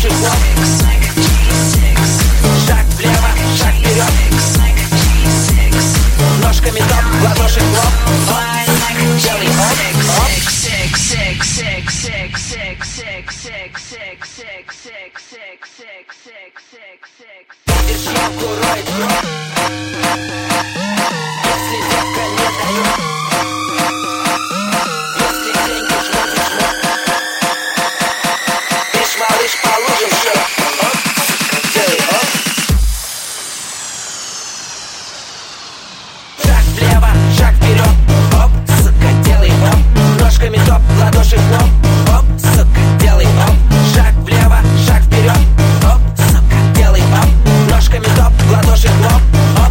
ладоши в лоб. Шаг влево, шаг вперед. Ножками топ, ладоши в лоб. Делай оп, видишь, ямку роет кровь. Если девка не дает, если деньги жмут и жмут, бежь, малыш, по лужам все. Оп, делай оп. Шаг влево, шаг вперед. Оп, сука, делай оп. Ножками топ, ладоши в лоб.